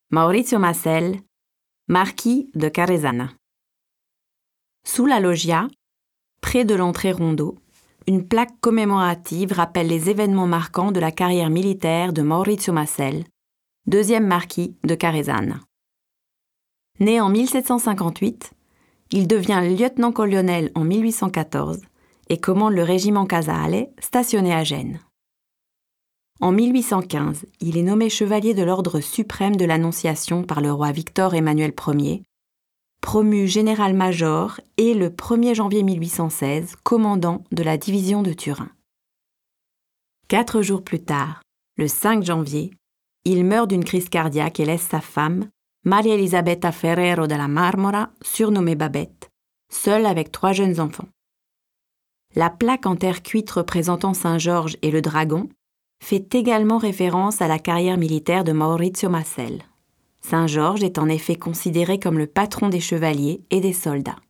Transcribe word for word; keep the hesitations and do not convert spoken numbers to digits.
Maurizio Masel, marquis de Carezana. Sous la loggia, près de l'entrée rondeau, une plaque commémorative rappelle les événements marquants de la carrière militaire de Maurizio Masel, deuxième marquis de Carezana. Né en mille sept cent cinquante-huit, il devient lieutenant-colonel en mille huit cent quatorze et commande le régiment Casale, stationné à Gênes. En mille huit cent quinze, il est nommé chevalier de l'ordre suprême de l'Annonciation par le roi Victor Emmanuel Ier, promu général-major et le premier janvier mille huit cent seize, commandant de la division de Turin. Quatre jours plus tard, le cinq janvier, il meurt d'une crise cardiaque et laisse sa femme, Maria Elisabetta Ferrero della Marmora, surnommée Babette, seule avec trois jeunes enfants. La plaque en terre cuite représentant Saint-Georges et le dragon fait également référence à la carrière militaire de Maurizio Masel. Saint-Georges est en effet considéré comme le patron des chevaliers et des soldats.